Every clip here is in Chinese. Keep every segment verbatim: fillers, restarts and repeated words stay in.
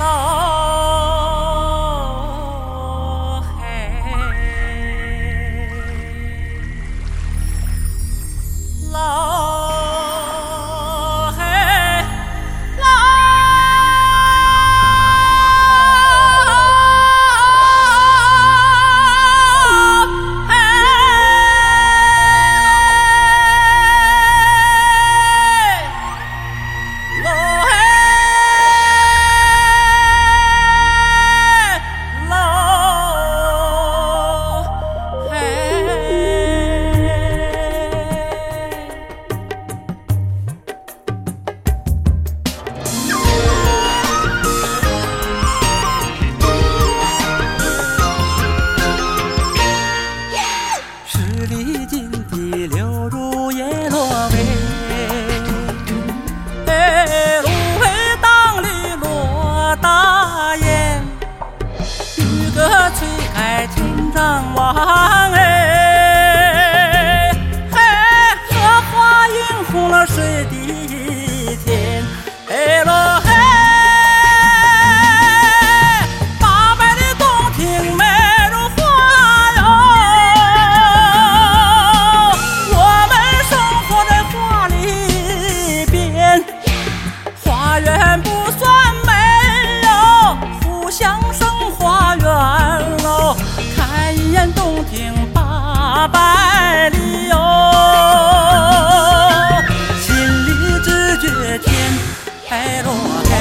张望哎，嘿，荷花映红了水的天，哎喽嘿，八百的洞庭美如画哟，我们生活在画里边，花园不算美哟，互相生花园喽。看一眼洞庭八百里哟，心里只觉天开落开。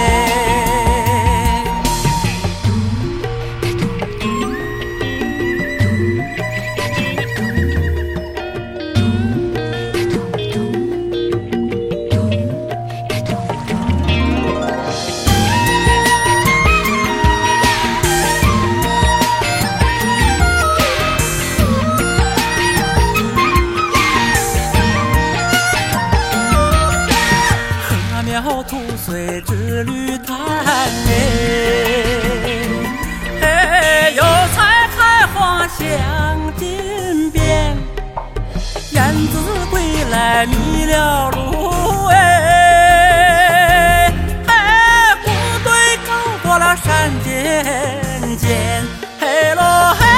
吐穗之绿滩哎，嘿，油菜开花香金边，燕子归来迷了路哎，嘿，部队走过了山间间，嘿喽嘿。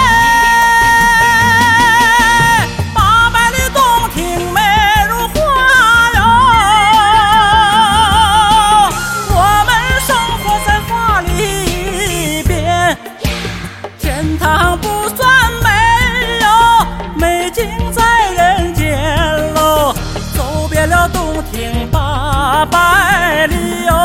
天堂不算美哟，美景在人间喽，走遍了洞庭八百里哟。